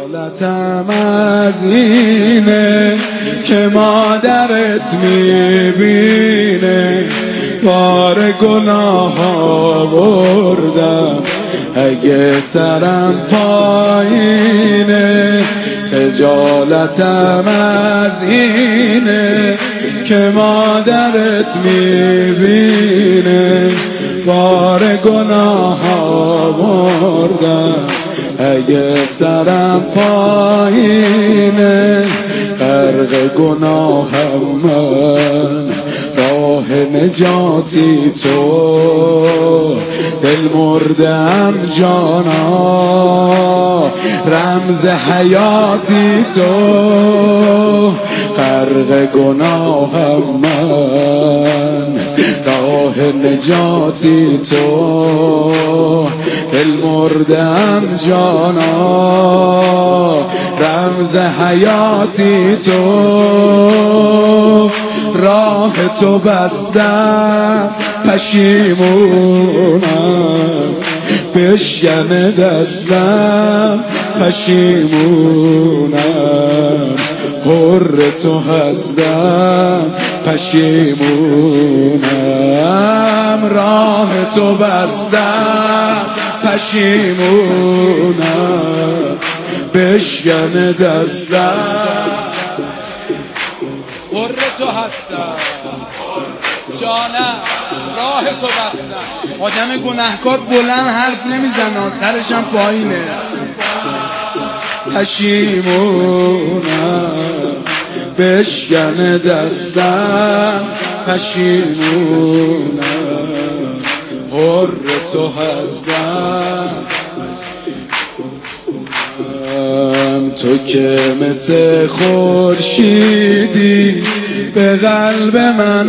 خجالتم از اینه که مادرت میبینه بار گناه آوردم اگه سرم پایینه. خجالتم از اینه که مادرت میبینه بار گناه آوردم اگه سرم پایینه. غرق گناهم من راه نجاتی تو دل مردم جانا رمز حیاتی تو. غرق گناهم من راه نجاتی تو دل مردم جانا رمز حیاتی تو. راه تو بستم پشیمونم بشکن دستم پشیمونم حر تو هستم پشیمونم. راه تو بستم پشیمونم بشکن دستم حر تو هستم جانم راه تو بستم. آدم گناهکار بلند حرف نمیزنه سرشم پایینه. پشیمونم بشکن دستم پشیمونم حر تو هستم. تو که مثل خورشیدی به قلب من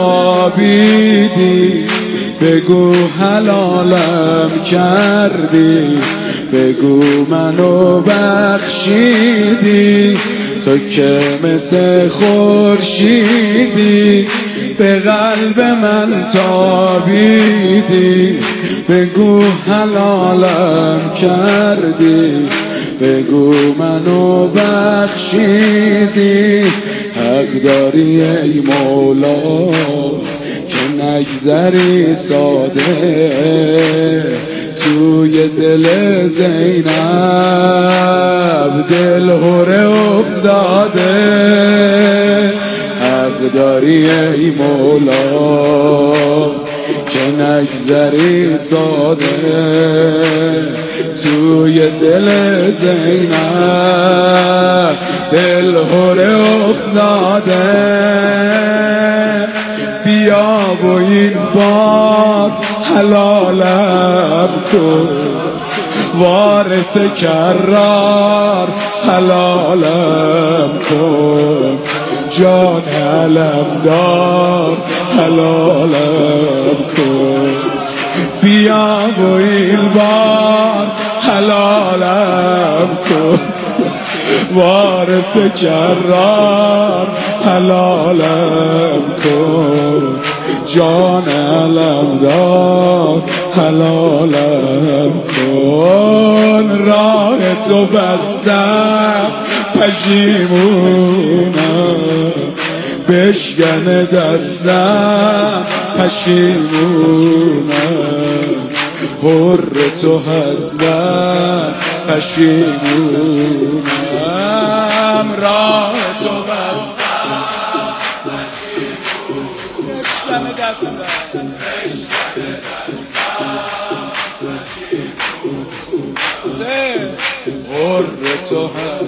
تابیدی بگو حلالم کردی بگو منو بخشیدی. تو که مثل خورشیدی به قلب من تابیدی بگو حلالم کردی بگو منو بخشیدی. حق داری ای مولا که نگذری ساده توی دل زینب دل هره افتاده. حق داری ای مولا که نگذری ساده توی دل زینب دل هره افتاده. بیا و این بار حلالم کن وارث کرار حلالم کن جان علمدار حلالم کن. بیا و این بار حلالم کن وارث کرار حلالم کن جان علمدار حلالم کن. راه تو بستم پشیمونم بشکن دستم پشیمونم حر تو هستم پشیمونم. راه تو بستم بشکن دستم حر تو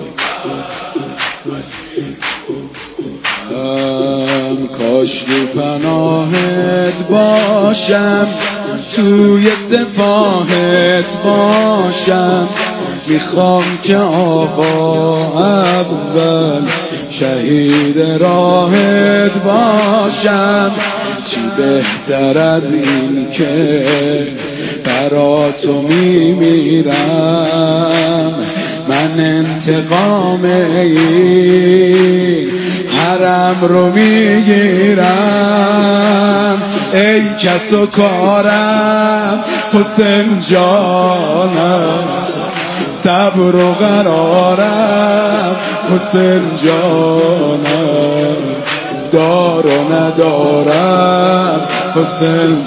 هستم. کاش رو پناهت باشم توی سپاهت باشم میخوام که آقا اول شهید راهت باشم. چی بهتر از این که برا تو میمیرم من انتقام این حرم رو میگیرم. ای کس و کارم حسین جانم صبر و قرارم حسین جانم، دار و ندارم حسین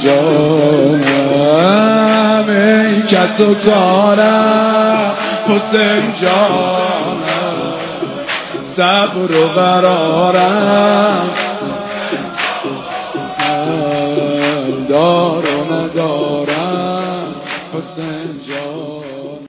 جانم، ای کس و کارم حسین جانم، صبر و قرارم دار و ندارم حسین جانم.